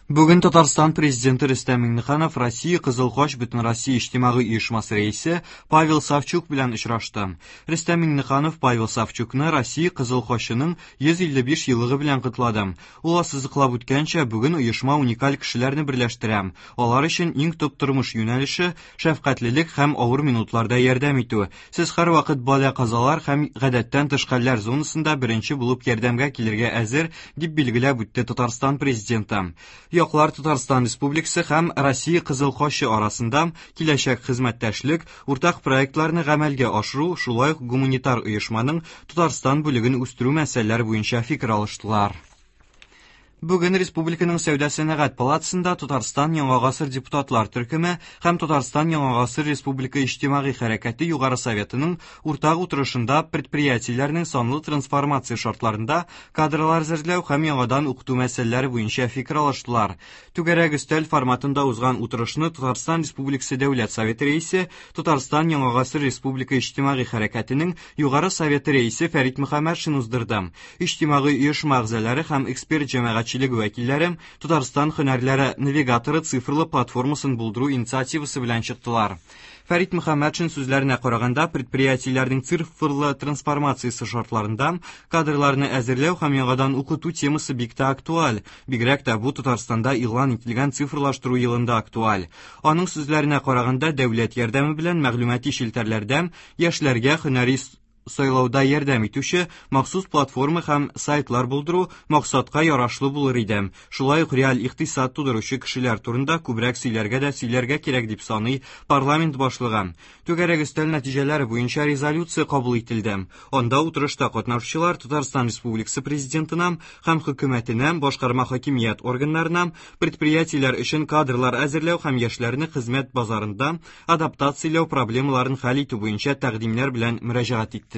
Бүген Татарстан президенты Рөстәм Миңнеханов Россия Кызыл Хач бөтен Россия иҗтимагый оешмасы рәисе Павел Савчук белән очрашты. Рөстәм Миңнеханов Павел Савчукны Россия Кызыл Хачының 155 еллыгы белән котлады. Ул ассызыклап үткәнчә, бүген оешма уникаль кешеләрне берләштерә. Алар өчен иң төп тормыш юнәлеше шәфкатьлелек һәм авыр минутларда ярдәм итү. Сез һәрвакыт бала-казалар һәм гадәттән тыш хәлләр зонасында беренче булып ярдәмгә килергә әзер, дип билгеләп үтте Татарстан президенты. Яклар Татарстан Республикасы һәм Россия Кызыл Хачы арасында киләчәк хезмәттәшлек, уртак проектларны гамәлгә ашыру, шулай ук гуманитар оешманың Татарстан бүлеген үстерү мәсьәләләре буенча фикер алыштылар. Бүген Республиканың Сәүдә сәнәгать палатасында Татарстан Яңа гасыр депутатлар төркеме һәм Татарстан Яңа гасыр Республика иҗтимагый хәрәкәте югары советының уртак утырышында предприятиеләрнең санлы трансформация шартларында кадрлар әзерләү һәм яңадан укыту мәсьәләләре буенча фикер алыштылар. Түгәрәк өстәл форматында узган утырышны Татарстан Республикасы Дәүләт Советы рәисе, Татарстан Яңа гасыр Республика иҗтимагый хәрәкәтенең югары советы рәисе Фәрит Мөхәммәтшин уздырды. Иҗтимагый оешма әгъзалары һәм эксперт җәмәгать вәкилләре Татарстан һөнәрләре навигаторы цифрлы платформасын булдыру инициативасы белән чыктылар. Фәрит Мөхәммәтшин сүзләренә караганда, предприятиеләрнең цифрлы трансформациясе шартларында кадрларны әзерләү һәм яңадан укыту темасы бик тә актуаль. Бигрәк тә бу Татарстанда игълан ителгән цифрлаштыру елында актуаль. Аның сүзләренә караганда, дәүләт ярдәме белән мәгълүмати челтәрләрдә яшьләргә һөнәри сайлауда ярдәм итүче махсус платформа һәм сайтлар булдыру максатка ярашлы булыр иде. Шулай ук реаль икътисад тудыручы кешеләр турында күбрәк сөйләргә кирәк дип саный парламент башлыгы. Түгәрәк өстәл нәтиҗәләре буенча резолюция кабул ителде. Анда утырышта катнашучылар Татарстан Республикасы президентына һәм хөкүмәтенә, башкарма хакимият органнарына, предприятиеләр өчен кадрлар әзерләү һәм яшьләрне хезмәт базарында адаптацияләү проблемаларын хәл итү буенча тәкъдимнәр белән мөрәҗәгать итте.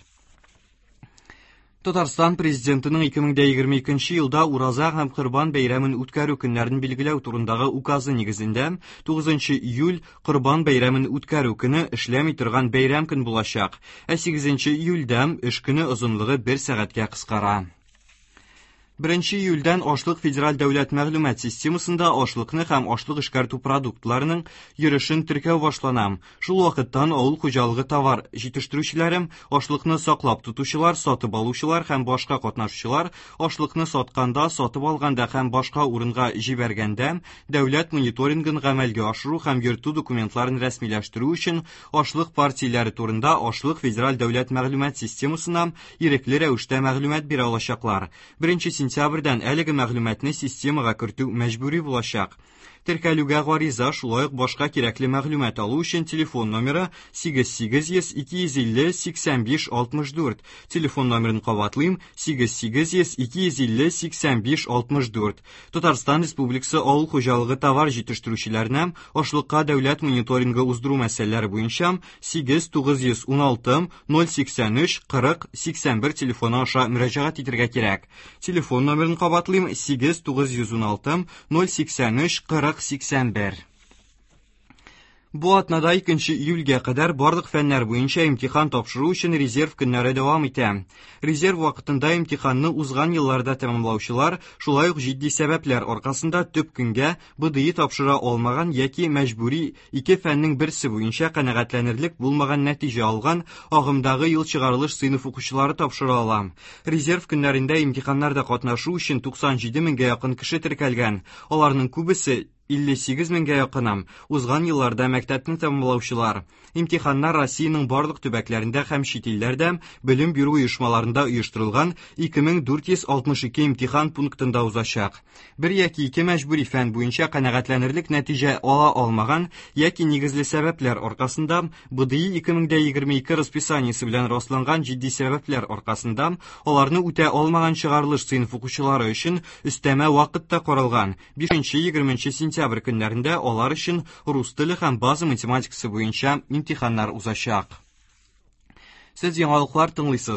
Татарстан президентының 2022 елда Ураза һәм Корбан бәйрәмен үткәрү көннәрен билгеләү турындагы указы нигезендә 9 июль Корбан бәйрәмен үткәрү көне эшләми торган бәйрәм көн булачак, 8 июльдә эш көне озынлыгы 1 сәгатькә кыскара. 1 июльдән ашлык федераль дәүләт мәгълүмат системасында ашлыкны һәм ашлык эшкәртү продуктларының йөрешен теркәү башлана. Шул вакыттан авыл хуҗалыгы товар җитештерүчеләре, ашлыкны саклап тотучылар, сатып алучылар һәм башка катнашучылар ашлыкны сатканда, сатып алганда һәм башка урынга җибәргәндә дәүләт мониторингын гамәлгә ашыру һәм йөртү документларын рәсмиләштерү өчен ашлык партияләре турында ашлык федераль дәүләт мәгълүмат системасына ирекле рәвештә мәгълүмат бирә алачаклар. 1 сентябрьдән әлеге мәгълүматны системага кертү мәҗбүри булачак. Теркәлүгә гариза, шулай ук башка кирәкле мәгълүмат алу өчен телефон номеры 8800-250-85-64. Телефон номерын кабатлыйм: 8800-250-85-64. Татарстан Республикасы авыл хуҗалыгы товар җитештерүчеләренә ашлыкка дәүләт мониторингы уздыру мәсьәләләре буенча 8916-083-40-81 телефоны аша мөрәҗәгать итәргә кирәк. Телефон номерын кабатлыйм: 8916-083-40-81. Бу атнада 2 июльгә кадәр барлык фәннәр буенча имтихан тапшыру өчен резерв көннәре дәвам итә. Резерв вакытында имтиханны узган елларда тәмамлаучылар, шулай ук җитди сәбәпләр аркасында төп көнгә БДИ тапшыра алмаган яки мәҗбүри 2 фәннең берсе буенча канәгатьләнерлек булмаган нәтиҗә алган агымдагы ел чыгарылыш сыйныф укучылары тапшыра ала. Резерв көннәрендә имтиханнарда катнашу өчен 97 меңгә якын кеше теркәлгән. Аларның күбесе 58 меңгә якын узган елларда мәктәпне тәмамлаучылар. Имтиханнар Россиянең барлык төбәкләрендә һәм чит илләрдә белем бирү оешмаларында оештырылган 2462 имтихан пунктында узачак. Бер яки 2 мәҗбүри фән буенча канәгатьләнерлек нәтиҗә ала алмаган яки нигезле сәбәпләр аркасында БДИ 2022 расписаниесе белән расланган җитди сәбәпләр аркасында аларны үтә алмаган чыгарылыш сыйныф укучылары өчен өстәмә вакытта каралган. 5-20 сентябрь көннәрендә алар өчен рус теле һәм база математикасы буенча имтиханнар узачак. Сез яңалыклар тыңлыйсыз.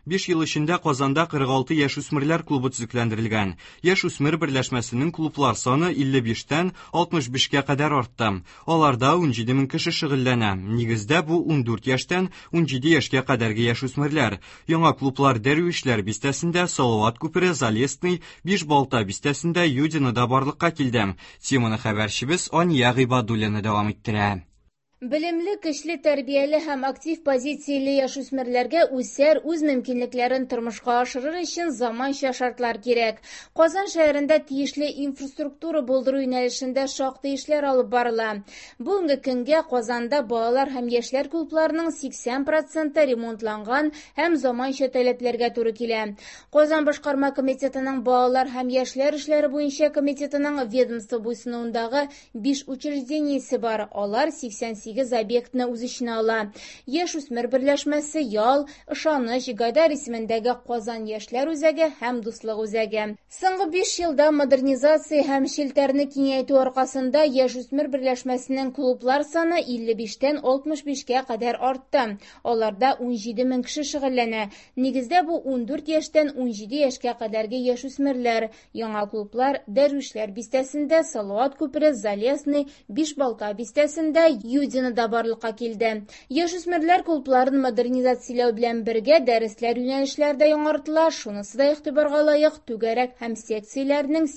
5 ел эчендә Казанда 46 яшүсмерләр клубы төзекләндерелгән. Яшүсмер берләшмәсенең клублар саны 55-тән 65-кә кадәр артты. Аларда 17 мең кеше шөгыльләнә. Нигездә бу 14 яшьтән 17 яшькә кадәрге яшүсмерләр. Яңа клублар Дәрвишләр бистәсендә, Салават күпере, Залесный, Бишбалта бистәсендә, Юдинада барлыкка килде. Теманы хәбәрчебез Ания Гыйбадуллина дәвам иттерә. Белемле, көчле, тәрбияле һәм актив позицияле яшүсмерләргә үз мөмкинлекләрен тормышка ашырыр өчен заманча шартлар кирәк. Казан шәһәрендә тиешле инфраструктура булдыру юнәлешендә шактый эшләр алып барыла. Бүгенге көнгә Казанда балалар һәм яшьләр клубларының 80% ремонтланган һәм заманча таләпләргә туры килә. Казан башкарма комитетының балалар һәм яшьләр эшләре буенча комитетының ведомство буйсынуындагы 5 учреждениесе бар. Алар 88 объектны үз эченә ала. Яшүсмер берләшмәсе, Ял, Ышаныч, Гайдар исемендәге Казан яшьләр үзәге һәм Дуслык үзәге. Соңгы 5 елда модернизация һәм челтәрне киңәйтү аркасында яшүсмер берләшмәсенең клублар саны 55-тән 65-кә кадәр артты. Аларда 17 мең кеше шөгыльләнә. Нигездә бу 14 яшьтән 17 яшькә кадәрге яшүсмерләр. Яңа клублар Дәрвишләр бистәсендә, Салават күпере, Залесный, Бишбалта бистәсендә, Юдинада барлыкка килде. Яшүсмерләр клубларын модернизацияләү белән бергә дәресләр юнәлешләрдә яңартыла. Шунысы да игътибарга лаек, түгәрәк һәм секцияләрнең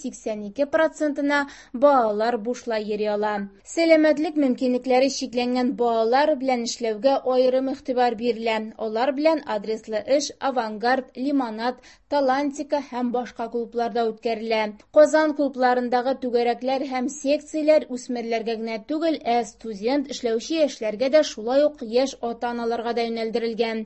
82%-на балалар бушлай йөри ала. Сәламәтлек мөмкинлекләре чикләнгән балалар белән эшләүгә аерым игътибар бирелә. Алар белән адреслы эш Авангард, Лимонад, Талантика һәм башка клубларда үткәрелә. Казан клубларындагы түгәрәкләр һәм секцияләр үсмерләргә генә түгел, студент эшләүче яшьләргә дә шулай ук яшь ата-аналарга да юнәлдерелгән.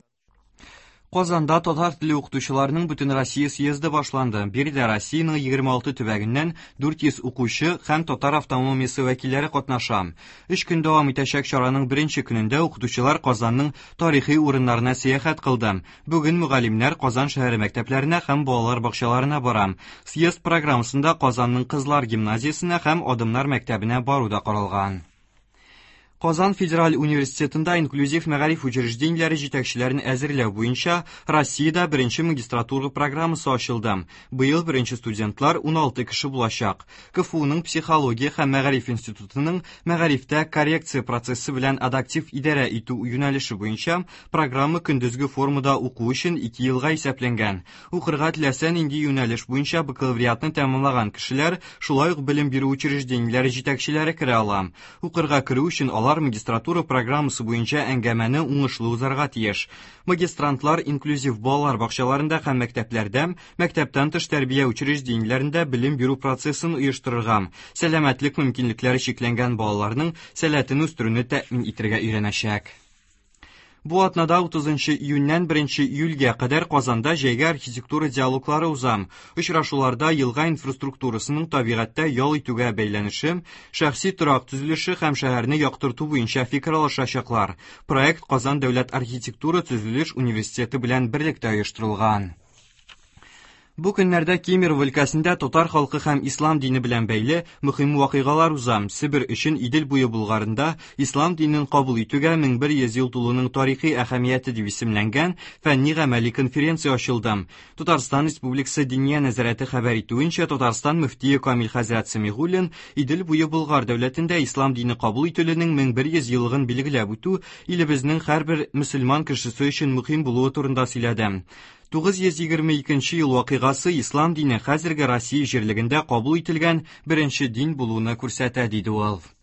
Казанда татар теле укытучыларының бөтен Россия съезды башланды. Биредә Россиянең 26 төбәгеннән 400 укучы һәм татар автономиясе вәкилләре катнаша. 3 көн дәвам итәчәк чараның беренче көнендә укытучылар Казанның тарихи урыннарына сәяхәт кылды. Бүген мөгаллимнәр Казан шәһәре мәктәпләренә һәм балалар бакчаларына бара. Съезд программасында Казанның кызлар гимназиясенә һәм Адымнар мәктәбенә бару да каралган. Казан Федераль университетында инклюзив мәгариф учреждениеләре җитәкчеләрен әзерләү буенча Россиядә беренче магистратура программасы ачылды. Быел беренче студентлар 16 кеше булачак. КФУның психология һәм мәгариф институтының мәгарифтә коррекция процессы белән адаптив идарә итү юнәлеше буенча программа көндезге формада уку өчен 2 елга исәпләнгән. Укырга теләсә нинди юнәлеш буенча бакалавриатны тәмамлаган кешеләр шулай ук белем бирү учреждениеләре җитәкчеләре керә ала. Укырга керү өчен магистратура программасы буенча әңгәмәне уңышлы узарга тиеш. Магистрантлар инклюзив балалар бакчаларында һәм мәктәпләрдә, мәктәптән тыш тәрбия учреждениеләрендә белем бирү процессын оештырырга, сәламәтлек мөмкинлекләре чикләнгән балаларның сәләтен үстерүне тәэмин итәргә өйрәнәчәк. Бу атнада 30 июньнән 1 июльгә кадәр Казанда җәйге архитектура диалоглары уза. Очрашуларда елга инфраструктурасының табигатьтә ял итүгә бәйләнеше, шәхси торак төзелеше һәм шәһәрне яктырту буенча фикер алышачаклар. Проект Казан дәүләт архитектура төзелеш университеты белән берлектә оештырылган. Бу көннәрдә Кемерово өлкәсендә татар халкы һәм ислам дине белән бәйле мөһим вакыйгалар уза. Себер өчен Идел буе Булгарында ислам динен кабул итүгә 1100 ел тулуның тарихи әһәмияте дип исемләнгән фәнни-гамәли конференция ачылды. Татарстан Республикасы Диния нәзарәте хәбәр итүенчә, Татарстан мөфтие Камил хәзрәт Сәмигуллин Идел буе Булгар дәүләтендә ислам дине кабул итүленең 1100 еллыгын билгеләп үтү илебезнең һәрбер мөселман кешесе өчен мөһим булуы турында сөйләде. 922 ел вакыйгасы ислам дине хәзерге Россия җирлегендә кабул ителгән беренче дин булуны күрсәтә, диде ул.